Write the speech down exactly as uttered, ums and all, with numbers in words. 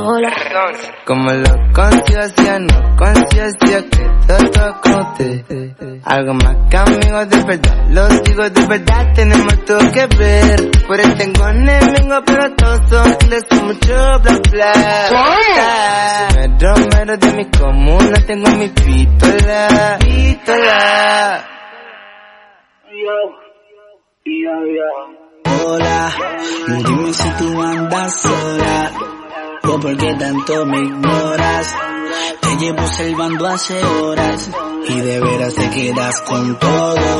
sola. Como lo conciencia, no conciencia que todo conté. Algo más que amigos de verdad, los digo de verdad, tenemos todo que ver. Por eso tengo enemigos, pero todos son les mucho bla bla. Me romero de mi comuna, tengo mi pistola, pistola. Hola, dime si tú andas sola o por qué tanto me ignoras. Te llevo observando hace horas y de veras te quedas con todo.